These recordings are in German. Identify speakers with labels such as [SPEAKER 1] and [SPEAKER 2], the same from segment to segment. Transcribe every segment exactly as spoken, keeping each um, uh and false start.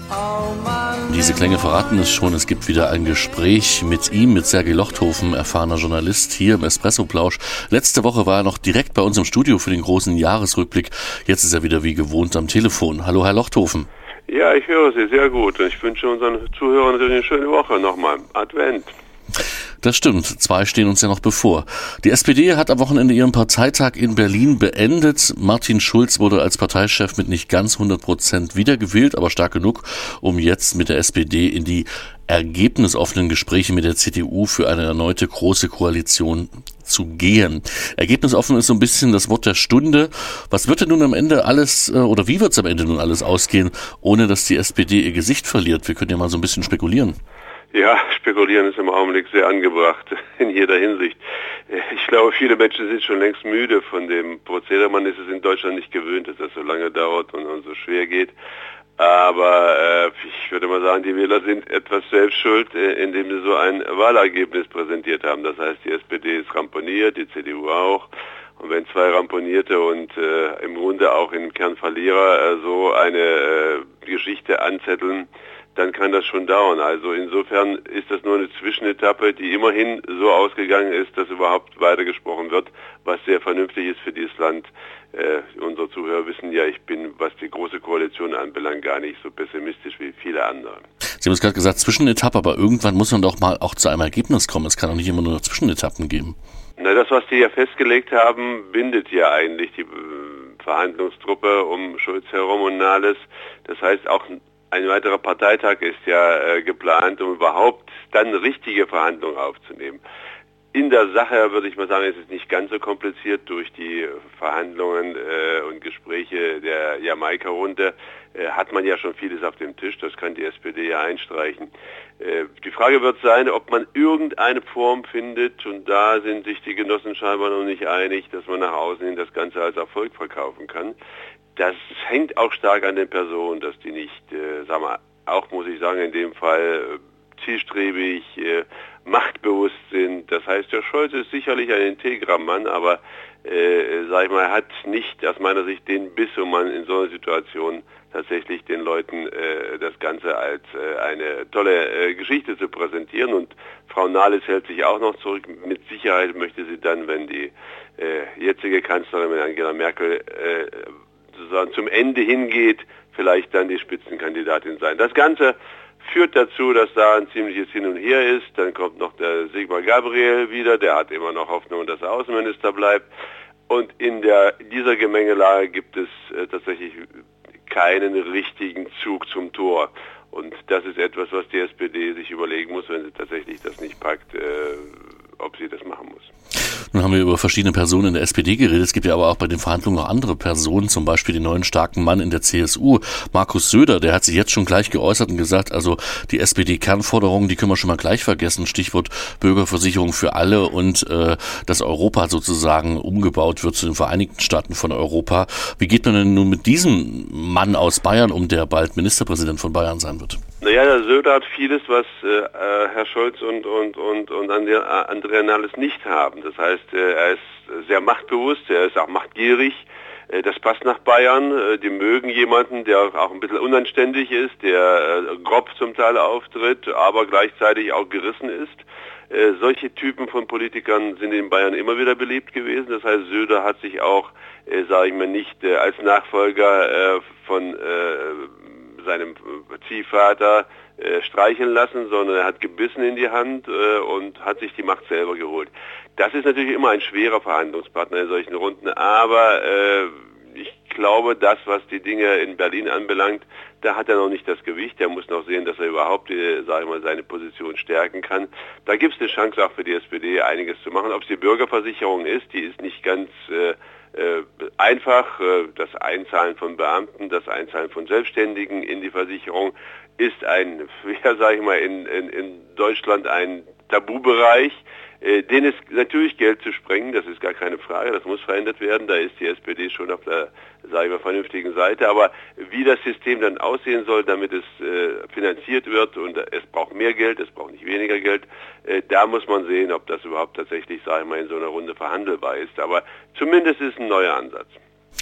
[SPEAKER 1] Diese Klänge verraten es schon, es gibt wieder ein Gespräch mit ihm, mit Sergej Lochthofen, erfahrener Journalist hier im Espresso-Plausch. Letzte Woche war er noch direkt bei uns im Studio für den großen Jahresrückblick. Jetzt ist er wieder wie gewohnt am Telefon. Hallo, Herr Lochthofen.
[SPEAKER 2] Ja, ich höre Sie sehr gut und ich wünsche unseren Zuhörern natürlich eine schöne Woche nochmal. Advent.
[SPEAKER 1] Das stimmt, zwei stehen uns ja noch bevor. Die S P D hat am Wochenende ihren Parteitag in Berlin beendet. Martin Schulz wurde als Parteichef mit nicht ganz hundert Prozent wiedergewählt, aber stark genug, um jetzt mit der S P D in die ergebnisoffenen Gespräche mit der C D U für eine erneute große Koalition zu gehen. Ergebnisoffen ist so ein bisschen das Wort der Stunde. Was wird denn nun am Ende alles, oder wie wird es am Ende nun alles ausgehen, ohne dass die S P D ihr Gesicht verliert? Wir können ja mal so ein bisschen spekulieren.
[SPEAKER 2] Ja, spekulieren ist im Augenblick sehr angebracht, in jeder Hinsicht. Ich glaube, viele Menschen sind schon längst müde von dem Prozedere. Man ist es in Deutschland nicht gewöhnt, dass das so lange dauert und, und so schwer geht. Aber äh, ich würde mal sagen, die Wähler sind etwas selbst schuld, äh, indem sie so ein Wahlergebnis präsentiert haben. Das heißt, die S P D ist ramponiert, die C D U auch. Und wenn zwei Ramponierte und äh, im Grunde auch im Kern Verlierer äh, so eine äh, Geschichte anzetteln, dann kann das schon dauern. Also insofern ist das nur eine Zwischenetappe, die immerhin so ausgegangen ist, dass überhaupt weitergesprochen wird, was sehr vernünftig ist für dieses Land. Äh, unsere Zuhörer wissen ja, ich bin, was die Große Koalition anbelangt, gar nicht so pessimistisch wie viele andere.
[SPEAKER 1] Sie haben es gerade gesagt, Zwischenetappe, aber irgendwann muss man doch mal auch zu einem Ergebnis kommen. Es kann doch nicht immer nur Zwischenetappen geben.
[SPEAKER 2] Na, das, was die ja festgelegt haben, bindet ja eigentlich die äh, Verhandlungstruppe um Schulz herum und Nahles. Das heißt, auch ein weiterer Parteitag ist ja äh, geplant, um überhaupt dann richtige Verhandlungen aufzunehmen. In der Sache würde ich mal sagen, ist es nicht ganz so kompliziert durch die Verhandlungen äh, und Gespräche der Jamaika-Runde. Äh, hat man ja schon vieles auf dem Tisch, das kann die S P D ja einstreichen. Äh, die Frage wird sein, ob man irgendeine Form findet, und da sind sich die Genossen scheinbar noch nicht einig, dass man nach außen hin das Ganze als Erfolg verkaufen kann. Das hängt auch stark an den Personen, dass die nicht, äh, sagen wir, auch muss ich sagen, in dem Fall äh, zielstrebig, äh, machtbewusst sind. Das heißt, der Scholz ist sicherlich ein integrer Mann, aber, äh, sag ich mal, er hat nicht aus meiner Sicht den Biss, um man in so einer Situation tatsächlich den Leuten äh, das Ganze als äh, eine tolle äh, Geschichte zu präsentieren. Und Frau Nahles hält sich auch noch zurück. Mit Sicherheit möchte sie dann, wenn die äh, jetzige Kanzlerin, wenn Angela Merkel äh, sozusagen zum Ende hingeht, vielleicht dann die Spitzenkandidatin sein. Das Ganze führt dazu, dass da ein ziemliches Hin und Her ist. Dann kommt noch der Sigmar Gabriel wieder, der hat immer noch Hoffnung, dass er Außenminister bleibt. Und in der, dieser Gemengelage gibt es äh, tatsächlich keinen richtigen Zug zum Tor. Und das ist etwas, was die S P D sich überlegen muss, wenn sie tatsächlich das nicht packt, äh, ob sie das machen muss.
[SPEAKER 1] Nun haben wir über verschiedene Personen in der S P D geredet. Es gibt ja aber auch bei den Verhandlungen noch andere Personen, zum Beispiel den neuen starken Mann in der C S U, Markus Söder. Der hat sich jetzt schon gleich geäußert und gesagt, also die S P D-Kernforderungen, die können wir schon mal gleich vergessen. Stichwort Bürgerversicherung für alle und äh, dass Europa sozusagen umgebaut wird zu den Vereinigten Staaten von Europa. Wie geht man denn nun mit diesem Mann aus Bayern um, der bald Ministerpräsident von Bayern sein wird?
[SPEAKER 2] Naja, der Söder hat vieles, was äh, Herr Scholz und, und, und, und Andrea Nahles nicht haben. Das heißt, äh, er ist sehr machtbewusst, er ist auch machtgierig. Äh, das passt nach Bayern. Äh, die mögen jemanden, der auch ein bisschen unanständig ist, der äh, grob zum Teil auftritt, aber gleichzeitig auch gerissen ist. Äh, solche Typen von Politikern sind in Bayern immer wieder beliebt gewesen. Das heißt, Söder hat sich auch, äh, sage ich mal, nicht äh, als Nachfolger äh, von äh, seinem Ziehvater äh, streicheln lassen, sondern er hat gebissen in die Hand äh, und hat sich die Macht selber geholt. Das ist natürlich immer ein schwerer Verhandlungspartner in solchen Runden, aber äh, ich glaube, das, was die Dinge in Berlin anbelangt, da hat er noch nicht das Gewicht. Er muss noch sehen, dass er überhaupt, äh, sage ich mal, seine Position stärken kann. Da gibt es eine Chance auch für die S P D, einiges zu machen. Ob es die Bürgerversicherung ist, die ist nicht ganz äh, Äh, einfach. Äh, das Einzahlen von Beamten, das Einzahlen von Selbstständigen in die Versicherung ist ein, ja, sage ich mal, in, in, in Deutschland ein Tabubereich, äh, den ist natürlich Geld zu sprengen, das ist gar keine Frage, das muss verändert werden, da ist die S P D schon auf der, sage ich mal, vernünftigen Seite, aber wie das System dann aussehen soll, damit es äh, finanziert wird, und es braucht mehr Geld, es braucht nicht weniger Geld, äh, da muss man sehen, ob das überhaupt tatsächlich, sage ich mal, in so einer Runde verhandelbar ist, aber zumindest ist ein neuer Ansatz.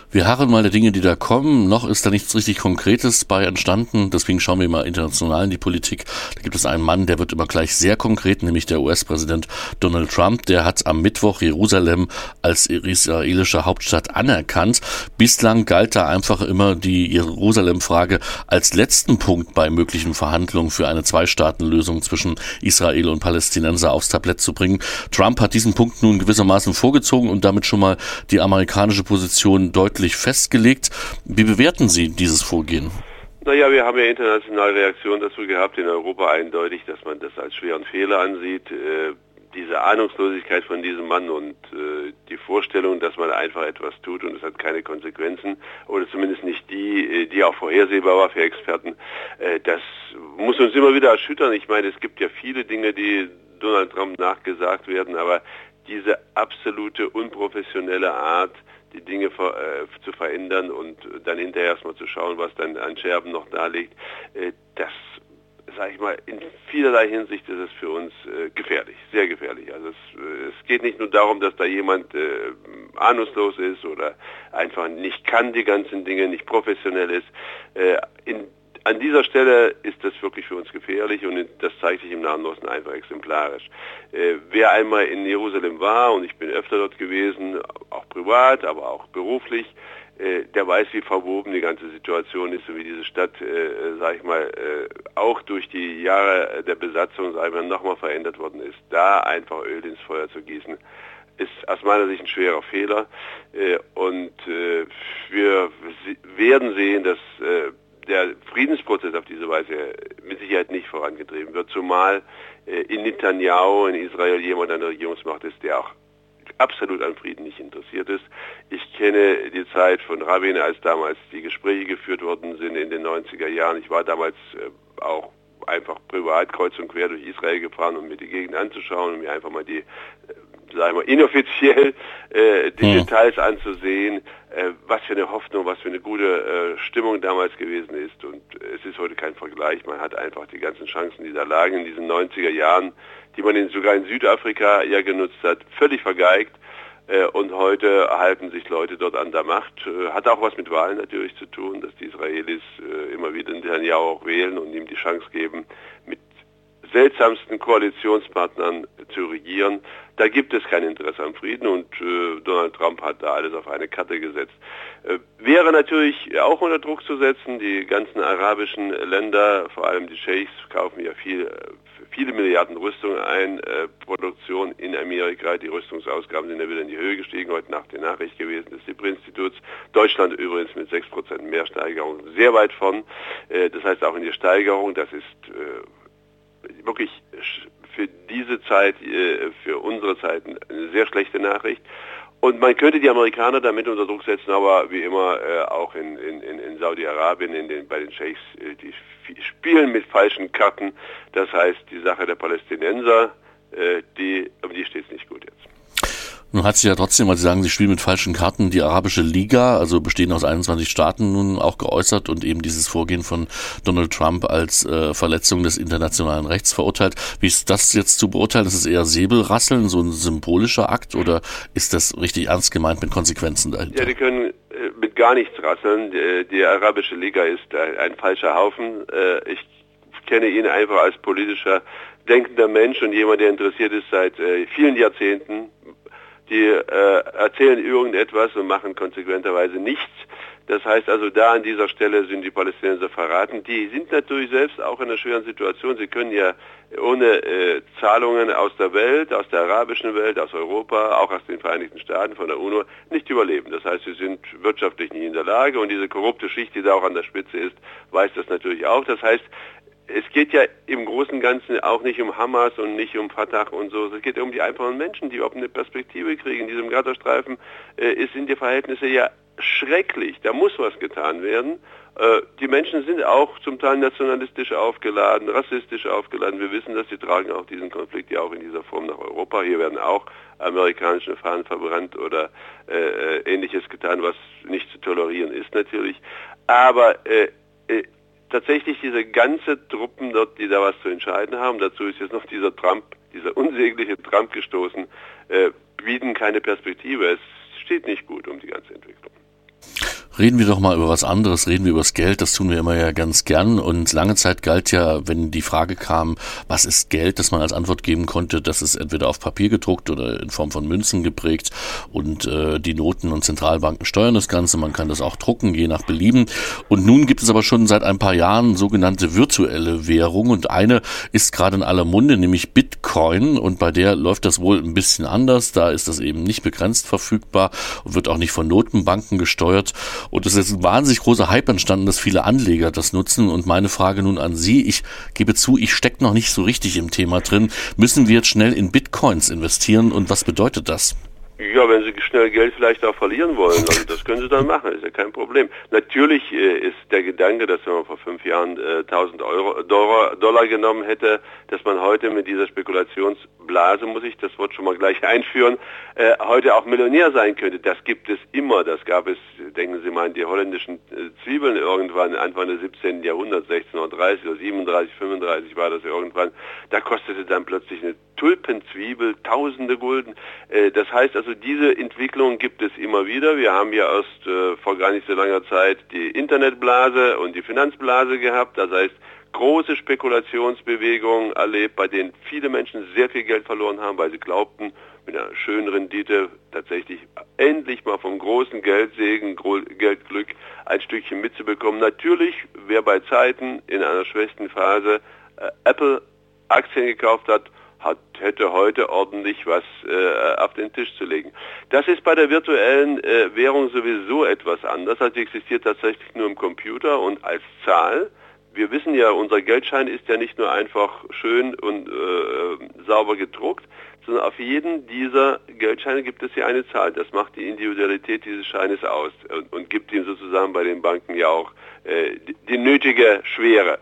[SPEAKER 1] Wir harren mal der Dinge, die da kommen. Noch ist da nichts richtig Konkretes bei entstanden. Deswegen schauen wir mal international in die Politik. Da gibt es einen Mann, der wird immer gleich sehr konkret, nämlich der U S-Präsident Donald Trump. Der hat am Mittwoch Jerusalem als israelische Hauptstadt anerkannt. Bislang galt da einfach immer die Jerusalem-Frage als letzten Punkt bei möglichen Verhandlungen für eine Zwei-Staaten-Lösung zwischen Israel und Palästinenser aufs Tablett zu bringen. Trump hat diesen Punkt nun gewissermaßen vorgezogen und damit schon mal die amerikanische Position deutlich festgelegt. Wie bewerten Sie dieses Vorgehen?
[SPEAKER 2] Naja, wir haben ja internationale Reaktionen dazu gehabt, in Europa eindeutig, dass man das als schweren Fehler ansieht. Äh, diese Ahnungslosigkeit von diesem Mann und äh, die Vorstellung, dass man einfach etwas tut und es hat keine Konsequenzen, oder zumindest nicht die, die auch vorhersehbar war für Experten, äh, das muss uns immer wieder erschüttern. Ich meine, es gibt ja viele Dinge, die Donald Trump nachgesagt werden, aber diese absolute unprofessionelle Art, die Dinge ver, äh, zu verändern und dann hinterher erstmal zu schauen, was dann an Scherben noch da liegt, äh, das, sage ich mal, in vielerlei Hinsicht ist es für uns äh, gefährlich, sehr gefährlich. Also es, äh, es geht nicht nur darum, dass da jemand äh, ahnungslos ist oder einfach nicht kann die ganzen Dinge, nicht professionell ist. Äh, in An dieser Stelle ist das wirklich für uns gefährlich und das zeigt sich im Nahen Osten einfach exemplarisch. Äh, wer einmal in Jerusalem war, und ich bin öfter dort gewesen, auch privat, aber auch beruflich, äh, der weiß, wie verwoben die ganze Situation ist und wie diese Stadt, äh, sag ich mal, äh, auch durch die Jahre der Besatzung, sag ich mal, nochmal verändert worden ist. Da einfach Öl ins Feuer zu gießen, ist aus meiner Sicht ein schwerer Fehler. Äh, und äh, wir werden sehen, dass äh, der Friedensprozess auf diese Weise mit Sicherheit nicht vorangetrieben wird, zumal äh, in Netanyahu, in Israel, jemand an der Regierungsmacht ist, der auch absolut an Frieden nicht interessiert ist. Ich kenne die Zeit von Rabin, als damals die Gespräche geführt worden sind in den neunziger Jahren. Ich war damals äh, auch einfach privat kreuz und quer durch Israel gefahren, um mir die Gegend anzuschauen und mir einfach mal die, äh, sagen wir, inoffiziell äh, die hm. Details anzusehen, äh, was für eine Hoffnung, was für eine gute äh, Stimmung damals gewesen ist. Und es ist heute kein Vergleich. Man hat einfach die ganzen Chancen, die da lagen in diesen neunziger Jahren, die man in, sogar in Südafrika ja genutzt hat, völlig vergeigt. Äh, und heute halten sich Leute dort an der Macht. Äh, hat auch was mit Wahlen natürlich zu tun, dass die Israelis äh, immer wieder Netanyahu auch wählen und ihm die Chance geben, mit seltsamsten Koalitionspartnern zu regieren. Da gibt es kein Interesse am Frieden und äh, Donald Trump hat da alles auf eine Karte gesetzt. Äh, wäre natürlich auch unter Druck zu setzen. Die ganzen arabischen Länder, vor allem die Scheichs, kaufen ja viel, viele Milliarden Rüstung ein. Äh, Produktion in Amerika, die Rüstungsausgaben sind ja wieder in die Höhe gestiegen. Heute Nacht die Nachricht gewesen des SIPRI-Instituts. Deutschland übrigens mit sechs Prozent mehr Steigerung sehr weit von. Äh, das heißt auch in die Steigerung, das ist äh, wirklich für diese Zeit, für unsere Zeiten eine sehr schlechte Nachricht. Und man könnte die Amerikaner damit unter Druck setzen, aber wie immer auch in, in, in Saudi-Arabien, in den, bei den Scheichs, die spielen mit falschen Karten. Das heißt, die Sache der Palästinenser, die, um die steht es nicht gut jetzt.
[SPEAKER 1] Nun hat sich ja trotzdem, weil Sie sagen, Sie spielen mit falschen Karten, die Arabische Liga, also bestehend aus einundzwanzig Staaten, nun auch geäußert und eben dieses Vorgehen von Donald Trump als äh, Verletzung des internationalen Rechts verurteilt. Wie ist das jetzt zu beurteilen? Ist es eher Säbelrasseln, so ein symbolischer Akt, oder ist das richtig ernst gemeint mit Konsequenzen dahinter?
[SPEAKER 2] Ja, die können äh, mit gar nichts rasseln. Die, die Arabische Liga ist ein, ein falscher Haufen. Äh, ich kenne ihn einfach als politischer, denkender Mensch und jemand, der interessiert ist seit äh, vielen Jahrzehnten. Die äh, erzählen irgendetwas und machen konsequenterweise nichts. Das heißt also, da an dieser Stelle sind die Palästinenser verraten. Die sind natürlich selbst auch in einer schweren Situation. Sie können ja ohne äh, Zahlungen aus der Welt, aus der arabischen Welt, aus Europa, auch aus den Vereinigten Staaten, von der UNO, nicht überleben. Das heißt, sie sind wirtschaftlich nicht in der Lage und diese korrupte Schicht, die da auch an der Spitze ist, weiß das natürlich auch. Das heißt, es geht ja im Großen und Ganzen auch nicht um Hamas und nicht um Fatah und so. Es geht um die einfachen Menschen, die überhaupt eine Perspektive kriegen. In diesem Gazastreifen äh, sind die Verhältnisse ja schrecklich. Da muss was getan werden. Äh, die Menschen sind auch zum Teil nationalistisch aufgeladen, rassistisch aufgeladen. Wir wissen, dass sie tragen auch diesen Konflikt ja auch in dieser Form nach Europa. Hier werden auch amerikanische Fahnen verbrannt oder äh, Ähnliches getan, was nicht zu tolerieren ist natürlich. Aber äh, äh, tatsächlich diese ganze Truppen dort, die da was zu entscheiden haben, dazu ist jetzt noch dieser Trump, dieser unsägliche Trump gestoßen, äh, bieten keine Perspektive. Es steht nicht gut um die ganze Entwicklung.
[SPEAKER 1] Reden wir doch mal über was anderes, reden wir über das Geld, das tun wir immer ja ganz gern und lange Zeit galt ja, wenn die Frage kam, was ist Geld, dass man als Antwort geben konnte, dass es entweder auf Papier gedruckt oder in Form von Münzen geprägt und äh, die Noten und Zentralbanken steuern das Ganze, man kann das auch drucken, je nach Belieben und nun gibt es aber schon seit ein paar Jahren sogenannte virtuelle Währung und eine ist gerade in aller Munde, nämlich Bitcoin und bei der läuft das wohl ein bisschen anders, da ist das eben nicht begrenzt verfügbar und wird auch nicht von Notenbanken gesteuert. Und es ist ein wahnsinnig großer Hype entstanden, dass viele Anleger das nutzen. Und meine Frage nun an Sie, ich gebe zu, ich stecke noch nicht so richtig im Thema drin. Müssen wir jetzt schnell in Bitcoins investieren und was bedeutet das?
[SPEAKER 2] Ja, wenn Sie schnell Geld vielleicht auch verlieren wollen, also das können Sie dann machen, ist ja kein Problem. Natürlich äh, ist der Gedanke, dass wenn man vor fünf Jahren äh, tausend Euro, Dollar, Dollar genommen hätte, dass man heute mit dieser Spekulationsblase, muss ich das Wort schon mal gleich einführen, äh, heute auch Millionär sein könnte. Das gibt es immer. Das gab es, denken Sie mal an die holländischen äh, Zwiebeln irgendwann, Anfang des siebzehnten Jahrhunderts, sechzehnhundertdreißig oder siebenunddreißig, fünfunddreißig war das irgendwann. Da kostete dann plötzlich eine Tulpenzwiebel tausende Gulden. Äh, das heißt also, diese Entwicklung gibt es immer wieder. Wir haben ja erst äh, vor gar nicht so langer Zeit die Internetblase und die Finanzblase gehabt. Das heißt, große Spekulationsbewegungen erlebt, bei denen viele Menschen sehr viel Geld verloren haben, weil sie glaubten, mit einer schönen Rendite tatsächlich endlich mal vom großen Geldsegen, Geldglück ein Stückchen mitzubekommen. Natürlich, wer bei Zeiten in einer schwächsten Phase äh, Apple Aktien gekauft hat, Hat, hätte heute ordentlich was äh, auf den Tisch zu legen. Das ist bei der virtuellen äh, Währung sowieso etwas anders. Also die existiert tatsächlich nur im Computer und als Zahl. Wir wissen ja, unser Geldschein ist ja nicht nur einfach schön und äh, sauber gedruckt, sondern auf jeden dieser Geldscheine gibt es ja eine Zahl. Das macht die Individualität dieses Scheines aus und, und gibt ihm sozusagen bei den Banken ja auch äh, die, die nötige Schwere.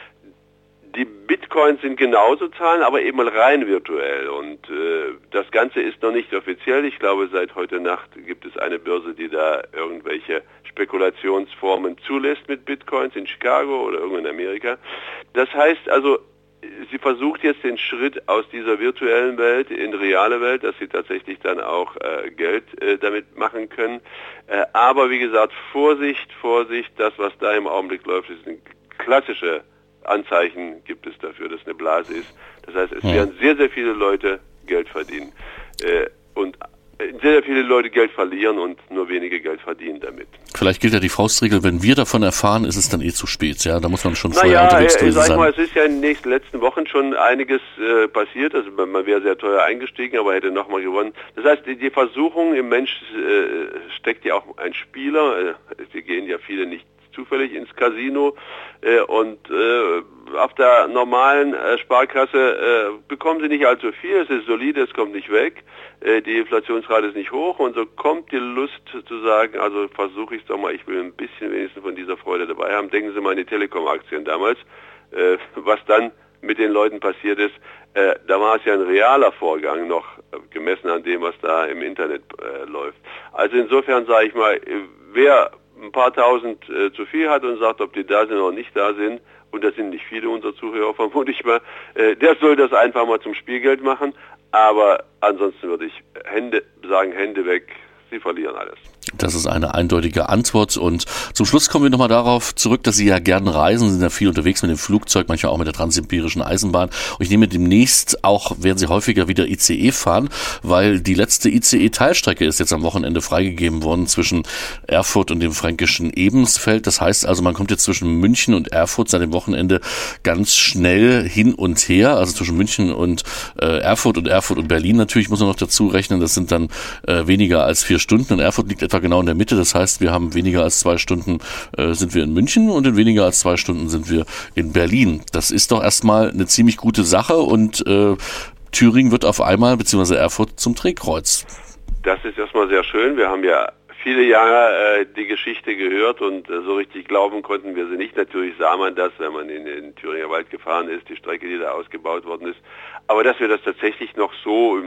[SPEAKER 2] Die Bitcoins sind genauso Zahlen, aber eben rein virtuell und äh, das Ganze ist noch nicht offiziell. Ich glaube, seit heute Nacht gibt es eine Börse, die da irgendwelche Spekulationsformen zulässt mit Bitcoins in Chicago oder irgendwo in Amerika. Das heißt also, sie versucht jetzt den Schritt aus dieser virtuellen Welt in reale Welt, dass sie tatsächlich dann auch äh, Geld äh, damit machen können. Äh, aber wie gesagt, Vorsicht, Vorsicht, das, was da im Augenblick läuft, ist eine klassische Anzeichen gibt es dafür, dass eine Blase ist. Das heißt, es werden sehr, sehr viele Leute Geld verdienen. Äh, und sehr, sehr viele Leute Geld verlieren und nur wenige Geld verdienen damit.
[SPEAKER 1] Vielleicht gilt ja die Faustregel, wenn wir davon erfahren, ist es dann eh zu spät. Ja, da muss man schon vorher
[SPEAKER 2] naja,
[SPEAKER 1] unterwegs
[SPEAKER 2] gewesen
[SPEAKER 1] sein.
[SPEAKER 2] Sag mal, es ist ja in den nächsten letzten Wochen schon einiges äh, passiert. Also man, man wäre sehr teuer eingestiegen, aber hätte nochmal gewonnen. Das heißt, die, die Versuchung im Mensch äh, steckt ja auch ein Spieler. Äh, sie gehen ja viele nicht zufällig ins Casino äh, und äh, auf der normalen äh, Sparkasse äh, bekommen sie nicht allzu viel, es ist solide, es kommt nicht weg, äh, die Inflationsrate ist nicht hoch und so kommt die Lust zu sagen, also versuche ich es doch mal, ich will ein bisschen wenigstens von dieser Freude dabei haben. Denken Sie mal an die Telekom-Aktien damals, äh, was dann mit den Leuten passiert ist, äh, da war es ja ein realer Vorgang noch, äh, gemessen an dem, was da im Internet äh, läuft. Also insofern sage ich mal, wer ein paar tausend äh, zu viel hat und sagt, ob die da sind oder nicht da sind, und das sind nicht viele unserer Zuhörer, vermute ich mal, äh, der soll das einfach mal zum Spielgeld machen, aber ansonsten würde ich Hände sagen, Hände weg, sie verlieren alles.
[SPEAKER 1] Das ist eine eindeutige Antwort und zum Schluss kommen wir nochmal darauf zurück, dass Sie ja gerne reisen, Sie sind ja viel unterwegs mit dem Flugzeug, manchmal auch mit der transsibirischen Eisenbahn und ich nehme demnächst auch, werden Sie häufiger wieder I C E fahren, weil die letzte I C E-Teilstrecke ist jetzt am Wochenende freigegeben worden zwischen Erfurt und dem fränkischen Ebensfeld. Das heißt also, man kommt jetzt zwischen München und Erfurt seit dem Wochenende ganz schnell hin und her, also zwischen München und äh, Erfurt und Erfurt und Berlin natürlich muss man noch dazu rechnen, das sind dann äh, weniger als vier Stunden und Erfurt liegt etwa genau in der Mitte. Das heißt, wir haben weniger als zwei Stunden äh, sind wir in München und in weniger als zwei Stunden sind wir in Berlin. Das ist doch erstmal eine ziemlich gute Sache und äh, Thüringen wird auf einmal, beziehungsweise Erfurt zum Drehkreuz.
[SPEAKER 2] Das ist erstmal sehr schön. Wir haben ja viele Jahre äh, die Geschichte gehört und äh, so richtig glauben konnten wir sie nicht. Natürlich sah man das, wenn man in den Thüringer Wald gefahren ist, die Strecke, die da ausgebaut worden ist. Aber dass wir das tatsächlich noch so im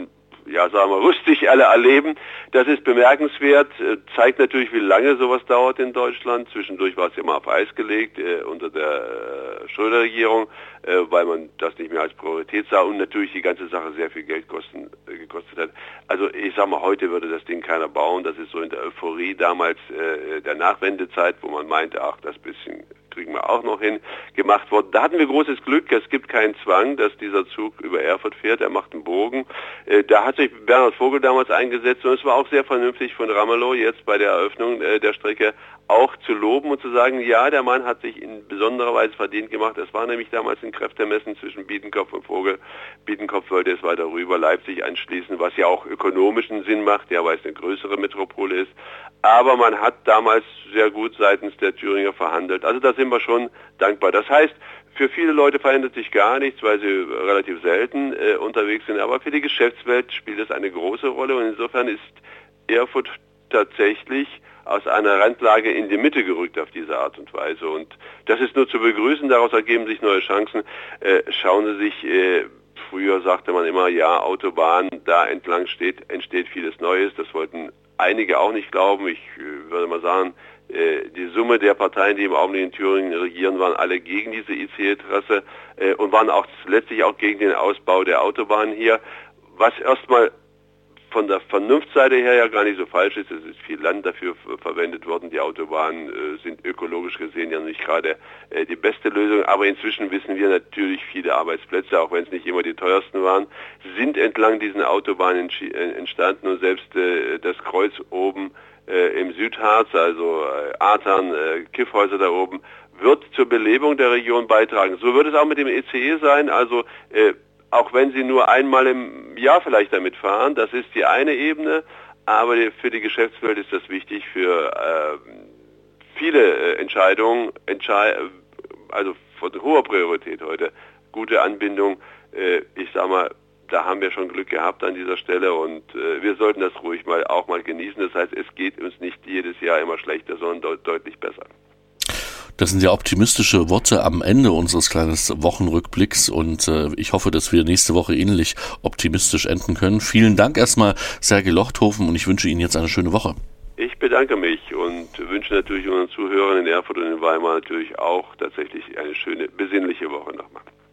[SPEAKER 2] ja, sagen wir, rüstig alle erleben. Das ist bemerkenswert, zeigt natürlich, wie lange sowas dauert in Deutschland. Zwischendurch war es ja mal auf Eis gelegt äh, unter der äh, Schröder-Regierung, äh, weil man das nicht mehr als Priorität sah und natürlich die ganze Sache sehr viel Geld kosten, äh, gekostet hat. Also ich sag mal, heute würde das Ding keiner bauen. Das ist so in der Euphorie damals äh, der Nachwendezeit, wo man meinte, ach, das bisschen kriegen wir auch noch hin, gemacht worden. Da hatten wir großes Glück, es gibt keinen Zwang, dass dieser Zug über Erfurt fährt, er macht einen Bogen. Äh, da hat sich Bernhard Vogel damals eingesetzt und es war auch sehr vernünftig von Ramelow jetzt bei der Eröffnung äh, der Strecke auch zu loben und zu sagen, ja, der Mann hat sich in besonderer Weise verdient gemacht. Es war nämlich damals ein Kräftemessen zwischen Biedenkopf und Vogel. Biedenkopf wollte es weiter rüber Leipzig anschließen, was ja auch ökonomischen Sinn macht, ja, weil es eine größere Metropole ist. Aber man hat damals sehr gut seitens der Thüringer verhandelt. Also da sind wir schon dankbar. Das heißt, für viele Leute verändert sich gar nichts, weil sie relativ selten äh, unterwegs sind. Aber für die Geschäftswelt spielt es eine große Rolle. Und insofern ist Erfurt tatsächlich aus einer Randlage in die Mitte gerückt auf diese Art und Weise. Und das ist nur zu begrüßen. Daraus ergeben sich neue Chancen. Äh, schauen Sie sich, äh, früher sagte man immer, ja, Autobahn, da entlang steht, entsteht vieles Neues. Das wollten einige auch nicht glauben. Ich äh, würde mal sagen, äh, die Summe der Parteien, die im Augenblick in Thüringen regieren, waren alle gegen diese I C E-Trasse äh, und waren auch letztlich auch gegen den Ausbau der Autobahn hier, was erstmal von der Vernunftseite her ja gar nicht so falsch ist. Es ist viel Land dafür verwendet worden. Die Autobahnen äh, sind ökologisch gesehen ja nicht gerade äh, die beste Lösung. Aber inzwischen wissen wir natürlich, viele Arbeitsplätze, auch wenn es nicht immer die teuersten waren, sind entlang diesen Autobahnen entstanden. Und selbst äh, das Kreuz oben äh, im Südharz, also äh, Artern, äh, Kiffhäuser da oben, wird zur Belebung der Region beitragen. So wird es auch mit dem E C E sein. Also äh, auch wenn Sie nur einmal im Jahr vielleicht damit fahren, das ist die eine Ebene, aber für die Geschäftswelt ist das wichtig für äh, viele äh, Entscheidungen, Entschei also von hoher Priorität heute, gute Anbindung. Äh, ich sag mal, da haben wir schon Glück gehabt an dieser Stelle und äh, wir sollten das ruhig mal auch mal genießen. Das heißt, es geht uns nicht jedes Jahr immer schlechter, sondern deut deutlich besser.
[SPEAKER 1] Das sind ja optimistische Worte am Ende unseres kleinen Wochenrückblicks und äh, ich hoffe, dass wir nächste Woche ähnlich optimistisch enden können. Vielen Dank erstmal, Sergej Lochthofen, und ich wünsche Ihnen jetzt eine schöne Woche.
[SPEAKER 2] Ich bedanke mich und wünsche natürlich unseren Zuhörern in Erfurt und in Weimar natürlich auch tatsächlich eine schöne, besinnliche Woche nochmal.